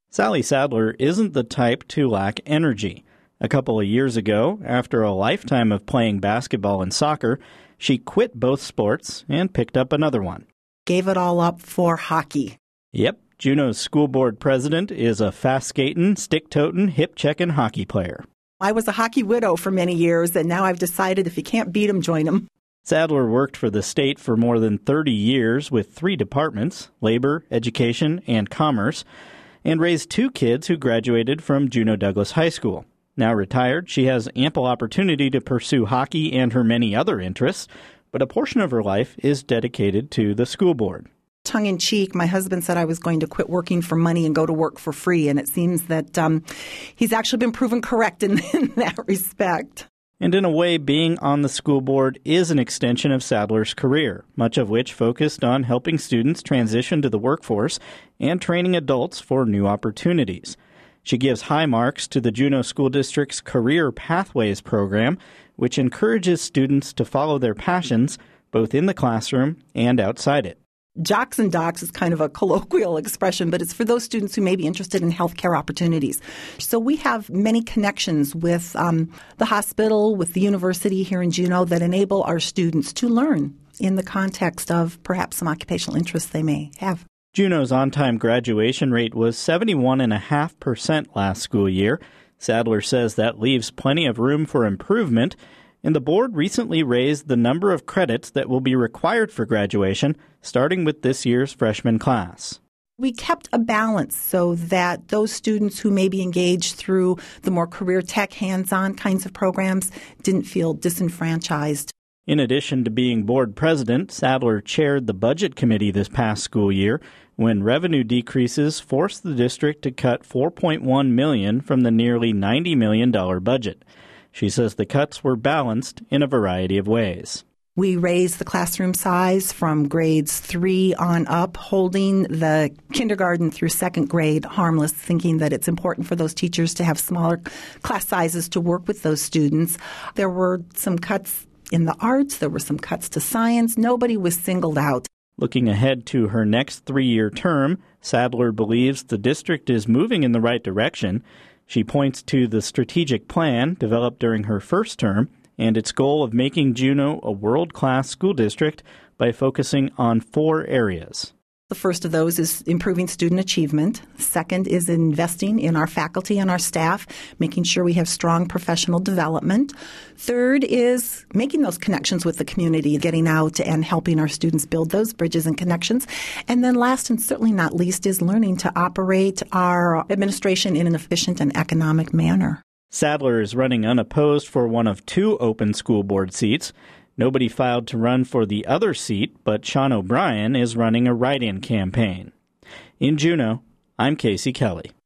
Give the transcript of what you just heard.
Sally Sadler isn't the type to lack energy. A couple of years ago, after a lifetime of playing basketball and soccer, she quit both sports and picked up another one. Gave it all up for hockey. Yep, Juneau's school board president is a fast-skating, stick-toting, hip-checking hockey player. I was a hockey widow for many years, and now I've decided if you can't beat them, join them. Sadler worked for the state for more than 30 years with 3 departments, labor, education, and commerce, and raised 2 kids who graduated from Juneau Douglas High School. Now retired, she has ample opportunity to pursue hockey and her many other interests, but a portion of her life is dedicated to the school board. Tongue-in-cheek, my husband said I was going to quit working for money and go to work for free, and it seems that he's actually been proven correct in that respect. And in a way, being on the school board is an extension of Sadler's career, much of which focused on helping students transition to the workforce and training adults for new opportunities. She gives high marks to the Juneau School District's Career Pathways program, which encourages students to follow their passions both in the classroom and outside it. Jocks and docs is kind of a colloquial expression, but it's for those students who may be interested in healthcare opportunities. So we have many connections with the hospital, with the university here in Juneau that enable our students to learn in the context of perhaps some occupational interests they may have. Juneau's on-time graduation rate was 71.5% last school year. Sadler says that leaves plenty of room for improvement, and the board recently raised the number of credits that will be required for graduation, starting with this year's freshman class. We kept a balance so that those students who may be engaged through the more career tech, hands-on kinds of programs didn't feel disenfranchised. In addition to being board president, Sadler chaired the budget committee this past school year when revenue decreases forced the district to cut $4.1 million from the nearly $90 million budget. She says the cuts were balanced in a variety of ways. We raised the classroom size from grades 3 on up, holding the kindergarten through 2nd grade harmless, thinking that it's important for those teachers to have smaller class sizes to work with those students. There were some cuts in the arts. There were some cuts to science. Nobody was singled out. Looking ahead to her next 3-year term, Sadler believes the district is moving in the right direction. She points to the strategic plan developed during her first term and its goal of making Juneau a world-class school district by focusing on 4 areas. The first of those is improving student achievement. Second is investing in our faculty and our staff, making sure we have strong professional development. Third is making those connections with the community, getting out and helping our students build those bridges and connections. And then last and certainly not least is learning to operate our administration in an efficient and economic manner. Sadler is running unopposed for one of 2 open school board seats. Nobody filed to run for the other seat, but Sean O'Brien is running a write-in campaign. In Juneau, I'm Casey Kelly.